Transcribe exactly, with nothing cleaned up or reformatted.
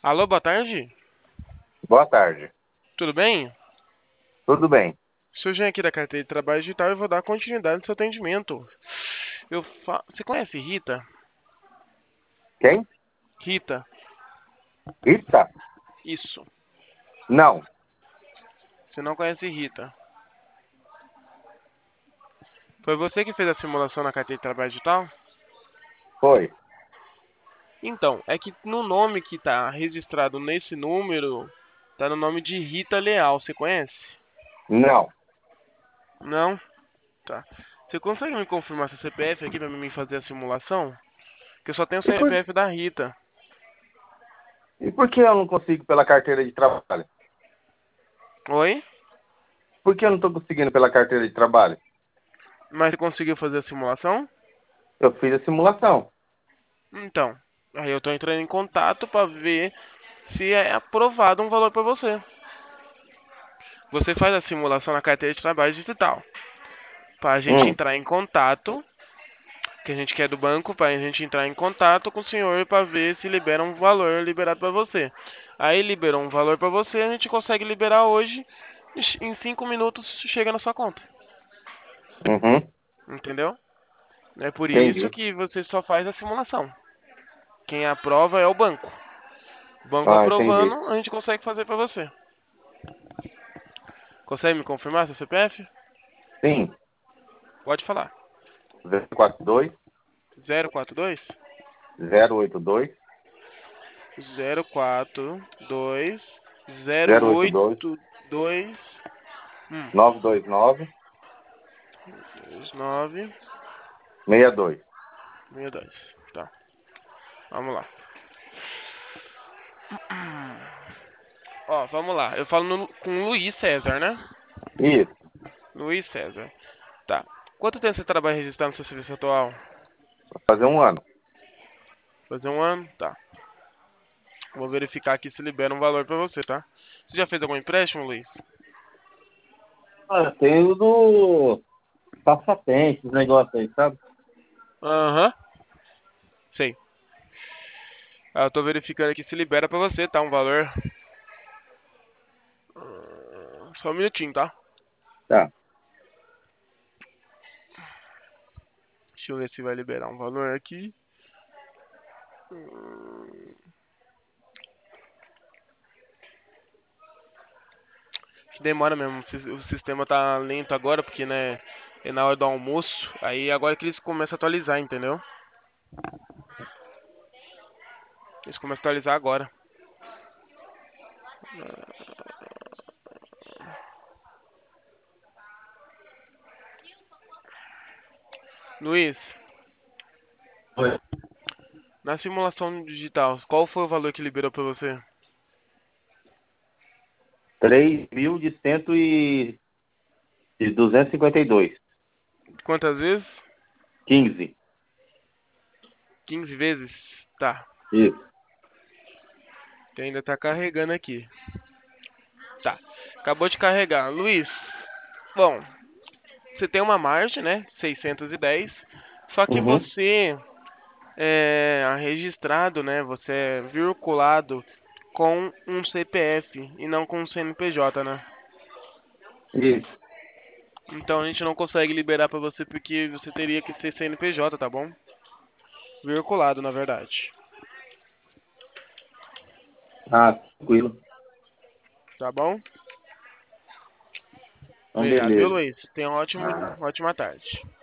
Alô, boa tarde. Boa tarde. Tudo bem? Tudo bem? Sou Jean aqui da carteira de trabalho digital e vou dar continuidade no seu atendimento. Eu fa... Você conhece Rita? Quem? Rita, Rita? isso. Não. Você não conhece Rita. Foi você que fez a simulação na carteira de trabalho digital? Foi. Então, é que no nome que está registrado nesse número, tá no nome de Rita Leal. Você conhece? Não. Não? Tá. Você consegue me confirmar seu C P F aqui para mim fazer a simulação? Que eu só tenho o E por, C P F da Rita. e por que eu não consigo pela carteira de trabalho? Oi? Por que eu não estou conseguindo pela carteira de trabalho? Mas você conseguiu fazer a simulação? Eu fiz a simulação. Então, aí eu tô entrando em contato para ver se é aprovado um valor para você. Você faz a simulação na carteira de trabalho digital. Para a gente Hum. entrar em contato, que a gente quer do banco, para a gente entrar em contato com o senhor para ver se libera um valor liberado para você. Aí liberou um valor para você, a gente consegue liberar hoje. Em cinco minutos chega na sua conta. Uhum. Entendeu? É por isso Entendi. que você só faz a simulação. Quem aprova é o banco. O banco Ah, entendi. aprovando, a gente consegue fazer para você. Consegue me confirmar seu C P F? Sim. Pode falar. zero quatro dois, zero quatro dois zero oito dois, zero quatro dois zero zero oito dois, oito dois hum, nove dois nove, dois nove seis dois. seis dois. Tá, vamos lá. Ó, vamos lá. Eu falo no- com o Luiz César, né? Isso. Luiz César. Tá. Quanto tempo você trabalha registrado no seu serviço atual? Vai fazer um ano. Fazer um ano? Tá. Vou verificar aqui se libera um valor pra você, tá? Você já fez algum empréstimo, Luiz? Ah, tem o do passatempo, esse negócio aí, sabe? Aham. Sei. Ah, eu tô verificando aqui se libera pra você, tá? Um valor. Ah, Só um minutinho, tá? Tá. Deixa eu ver se vai liberar um valor aqui. Hum, que demora mesmo. O sis- o sistema tá lento agora, porque, né, é na hora do almoço. Aí agora que eles começam a atualizar, entendeu? Eles começam a atualizar agora. Luiz, Foi. na simulação digital, qual foi o valor que liberou pra você? três mil de cento e de duzentos e cinquenta e dois. Quantas vezes? quinze. Quinze vezes? Tá. Isso. Que ainda tá carregando aqui. Tá. Acabou de carregar. Luiz, bom, você tem uma margem, né? seiscentos e dez. Só que Uhum. você é registrado, né? Você é vinculado com um C P F e não com um C N P J, né? Isso. Então a gente não consegue liberar pra você porque você teria que ser C N P J, tá bom? Vinculado, na verdade. Ah, tranquilo. Tá bom? Então, Obrigado, viu, beleza. Luiz? Tenha uma ótima, ótima tarde.